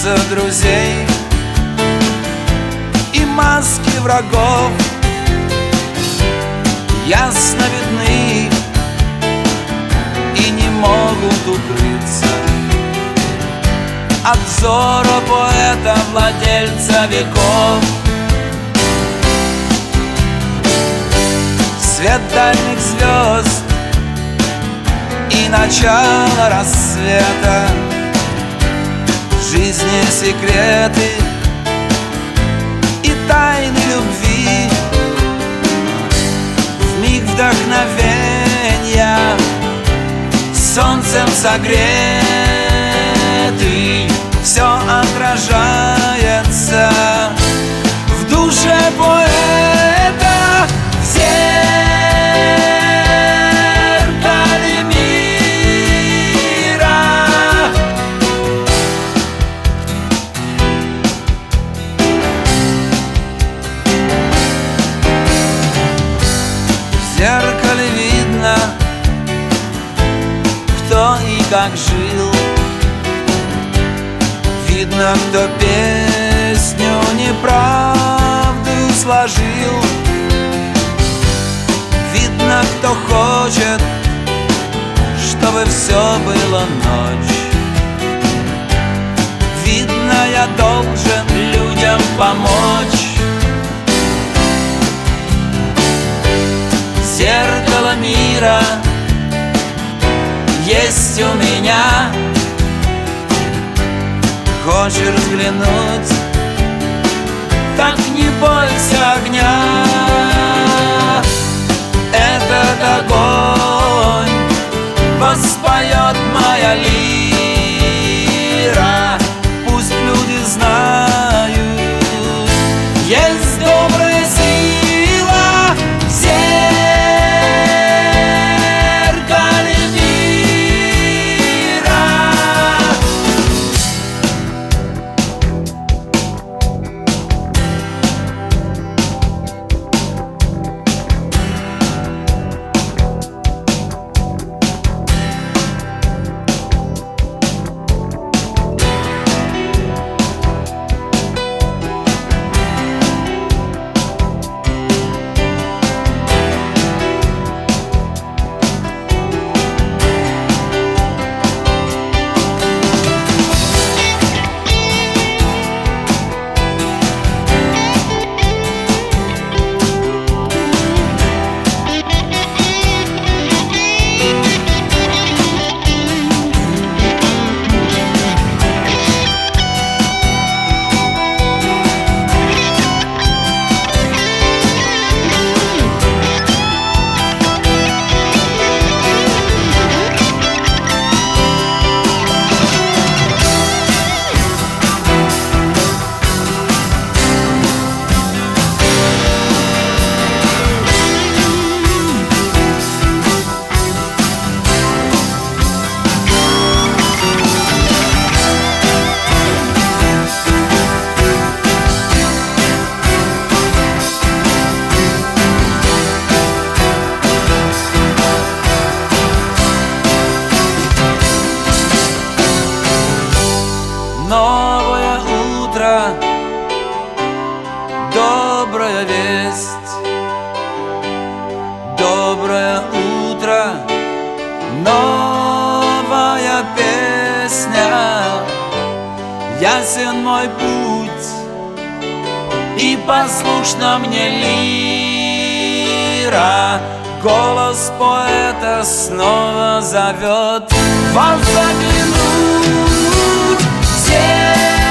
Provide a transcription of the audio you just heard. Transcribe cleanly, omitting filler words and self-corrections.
лица друзей и маски врагов ясно видны и не могут укрыться от взора поэта, владельца веков. Свет дальних звезд и начало рассвета, в жизни секреты и тайны любви, в миг вдохновения солнцем согретый, все отражается в душе поэта, в зеркале мира. В зеркале видно, кто и как жил. Видно, кто песню неправду сложил. Видно, кто хочет, чтобы все было ночь. Видно, я должен людям помочь. Зеркало мира есть у меня. Хочешь взглянуть, так не бойся огня. Этот огонь воспоет моя лира. Пусть люди знают, есть добрая сила в зеркале мира. Новое утро, добрая весть. Доброе утро, новая песня. Ясен мой путь, и послушна мне лира. Голос поэта снова зовет вас заглянуть в зеркало.